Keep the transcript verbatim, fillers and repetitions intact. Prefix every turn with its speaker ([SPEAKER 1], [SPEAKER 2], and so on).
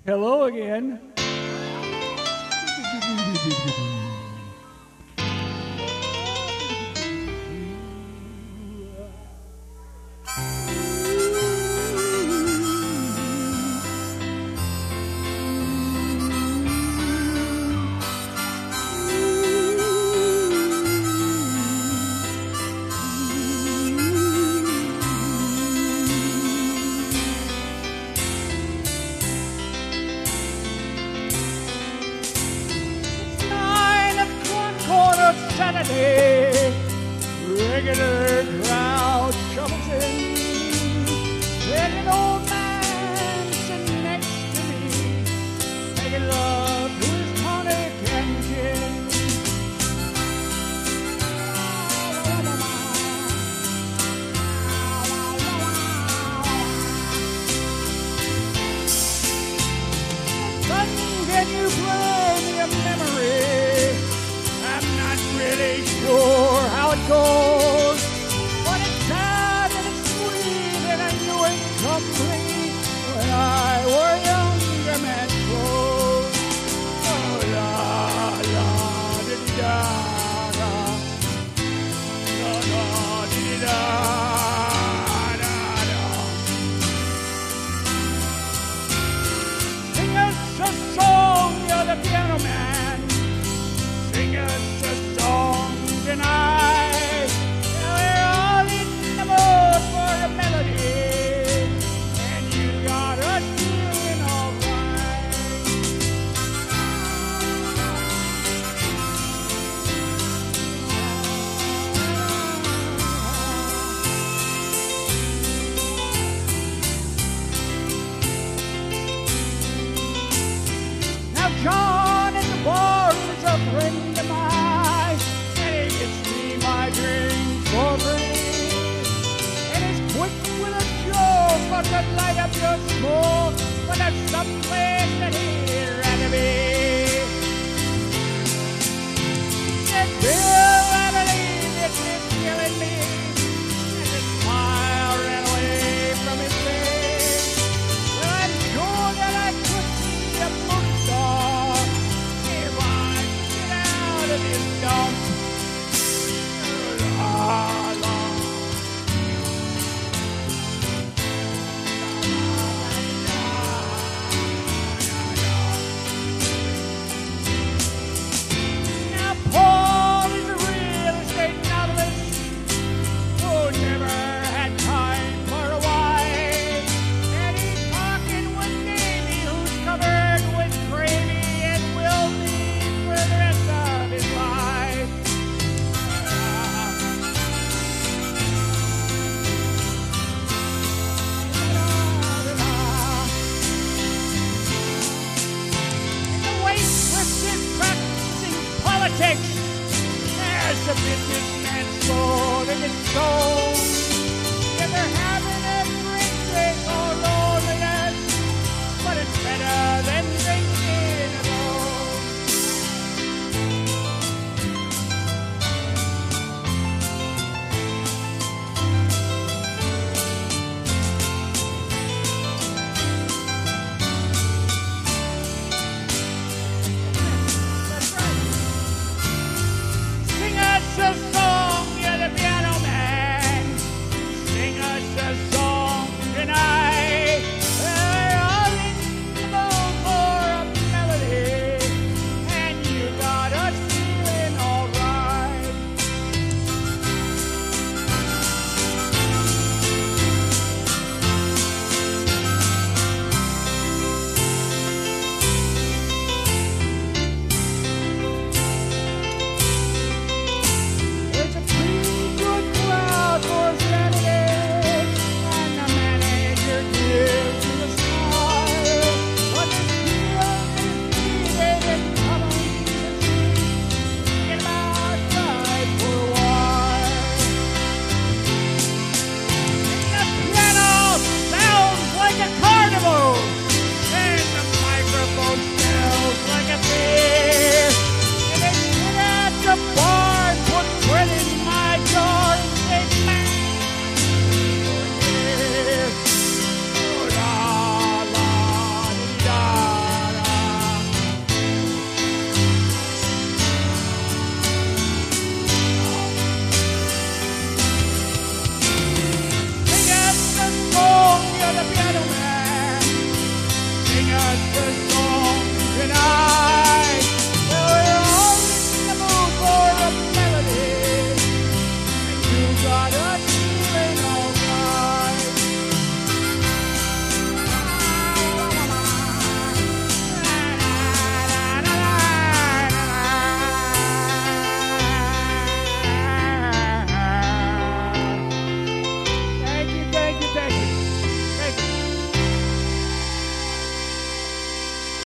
[SPEAKER 1] Hello again. Saturday, regular crowd shuffles in. There's an old man sitting next to me, making love to his tonic and gin. Son, can you play me a memory? I'm not really sure how it goes, but it's sad and it's sweet and I knew it complete when I wore younger man's clothes. Oh, la, la, di-di-da, da, la, la, di-di-da, da, da. Sing us a song, you're the piano man. Sing us a song tonight. We're all in the mood for a melody, and you got us feeling alright. Now John in the bar is a friend of mine, and he gets me my drink for free. And he's quick with a joke, but to light up your smoke when there's someplace that he'd rather be. Said, Bill, I believe this is killing me. And his smile ran away from his face. Well, I'm sure that I could see a bookstore if I get out of this dump. La, la. Now Paul is a real estate novelist who never had time for a wife, and he's talking with Davy, who's covered with gravy and will be for the rest of his life. In the waitress is practicing politics as a businessman's soul in his soul. If they're having a drink, they call loneliness, but it's better than drinking alone. That's right. Sing us a song, you're the piano man. Sing us a